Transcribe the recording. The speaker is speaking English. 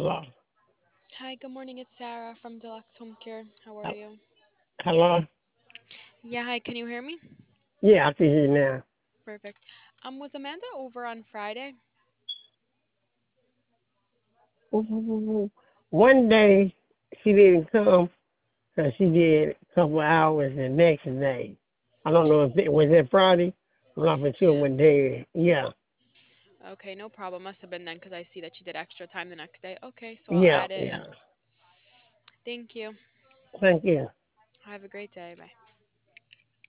Hello. Hi, good morning. It's Sarah from Deluxe Home Care. How are you? Hello. Yeah, hi. Can you hear me? Yeah, I can hear you now. Perfect. Was Amanda over on Friday? One day she didn't come, so she did a couple hours the next day. I don't know if it was it Friday. I'm not for sure Yeah. what day. Yeah, Okay, no problem. Must have been then because I see that you did extra time the next day. Okay, so I'll yeah, add it yeah. in. Thank you. Thank you. Have a great day. Bye.